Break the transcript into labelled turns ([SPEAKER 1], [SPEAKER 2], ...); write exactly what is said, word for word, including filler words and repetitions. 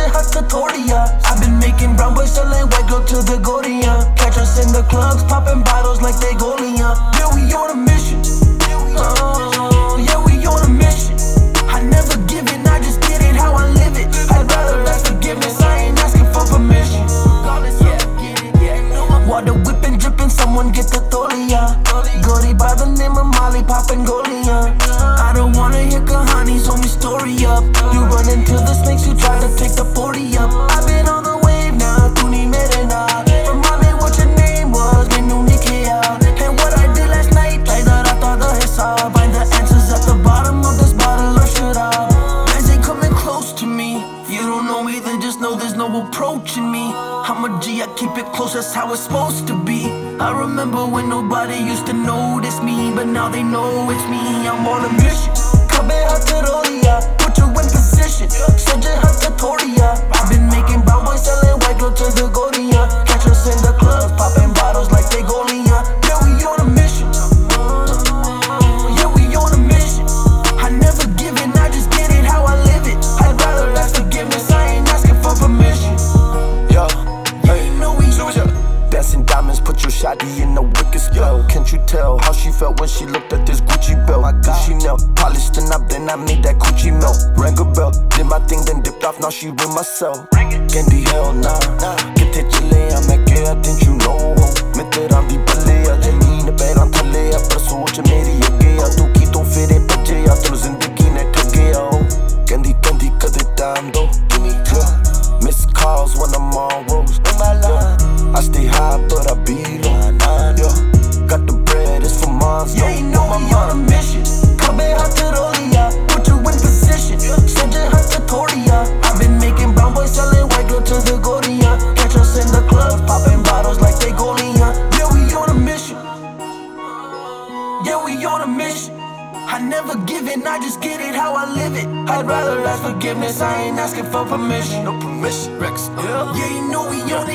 [SPEAKER 1] hot Katoria. I've been making brown boys selling white girl to the Gordia. Catch us in the clubs, popping bottles like they Golia. Yeah, we on a mission. Oh, yeah, we on a mission. I never give it, I just get it how I live it. I'd rather ask forgiveness, I ain't asking for permission. Water whipping, dripping, someone get the Tolia. Goldie by the name of Molly, popping Golia. I don't wanna hear Kahani's homie story up. You run into the snakes, you try to take the forty up. I've been on the wave now, tu ni mere na. Remind me what your name was, mainu nahi kiya. And what I did last night, like that I thought the hisab. Find the answers at the bottom of this bottle of sharab. Guys ain't coming close to me. You don't know me, then just know there's no approaching me. I'm a G, I keep it close, that's how it's supposed to be. I remember when nobody used to notice me, but now they know it's me. I'm on a mission. Kabe hatarolia, put you in position. Said you had Katoria. I've been making brown boys selling white girl to the Godia. Catch us in the clubs, popping bottles like they Golia. Yeah, we on a mission. Yeah, we on a mission. I never give it, I just get it how I live it. I'd rather ask forgiveness, I ain't asking for permission.
[SPEAKER 2] Yo, hey, dancing diamonds, put your shawty in a wicked spell. Can't you tell how she felt when she looked at this Gucci belt? Gucci nail, polished and up, then I made that Gucci melt. Rang a bell, did my thing, then dipped off, now she with myself. Candy hell nah, kithe chale main kya didn't you know? Main tera di balle a zameen pairan thale a par soch meri agge a tu ki to fere bajje a tu zindagi ne thage a ho. Candy candy kade time do, give me time. Missed calls when I'm on roads. I stay high, but I be low. Yeah. Got the bread, it's for moms.
[SPEAKER 1] Yeah, you know we on a mission. Kabe hatarolia, put you in position. Said you had Katoria. I've been making brown boys selling white girl to the Godia. Catch us in the clubs, popping bottles like they Golia. Yeah, we on a mission. Yeah, we on a mission. I never give it, I just get it how I live it. I'd rather ask forgiveness, I ain't asking for permission.
[SPEAKER 2] No permission, Rex.
[SPEAKER 1] Yeah, yeah, you know we on it.